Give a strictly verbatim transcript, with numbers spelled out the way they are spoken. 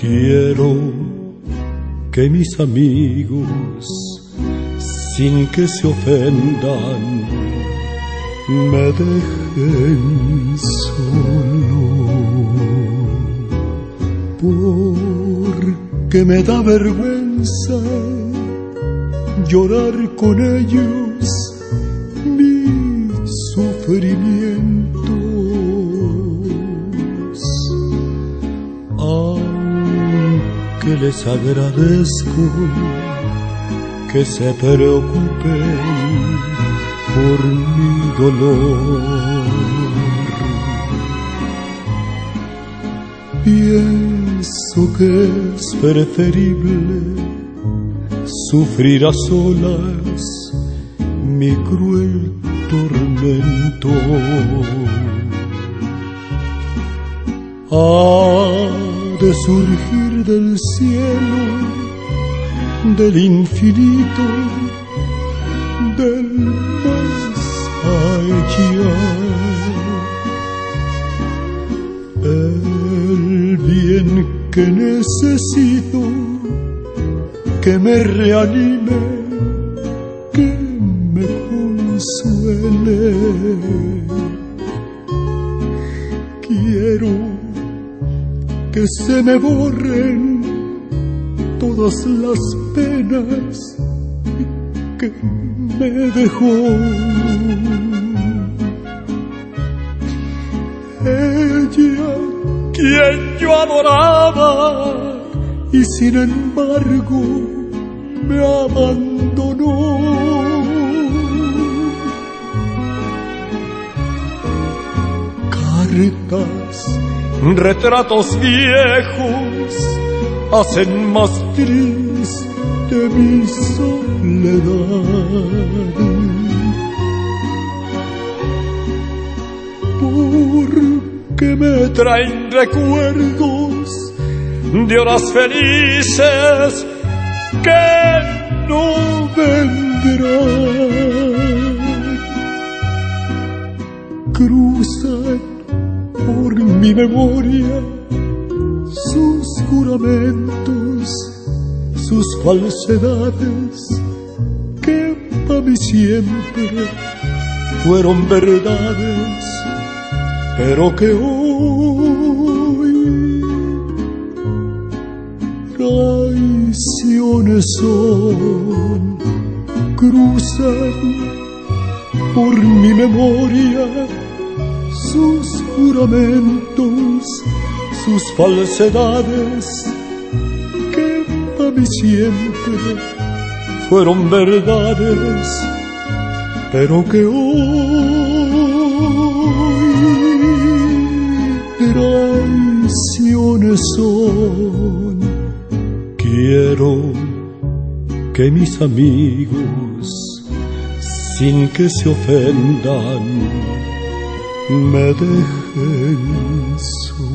Quiero que mis amigos, sin que se ofendan, me dejen solo, porque me da vergüenza llorar con ellos mis sufrimientos, aunque les agradezco que se preocupen por mi dolor. Pienso que es preferible sufrir a solas mi cruel tormento. Ha de surgir del cielo, del infinito, del más allá, el bien que necesito, que me reanime, que me consuele. Quiero que se me borren todas las penas que me dejó. Ella, quien yo adoraba, y sin embargo me abandonó. Cartas, retratos viejos hacen más triste mi soledad, porque me traen recuerdos de horas felices que no vendrán. Cruzan por mi memoria sus juramentos, sus falsedades, que para mí siempre fueron verdades, pero que hoy traiciones son. Cruzan por mi memoria sus juramentos, sus falsedades, que para mí siempre fueron verdades, pero que hoy traiciones son. Quiero que mis amigos, sin que se ofendan, me dejen solo.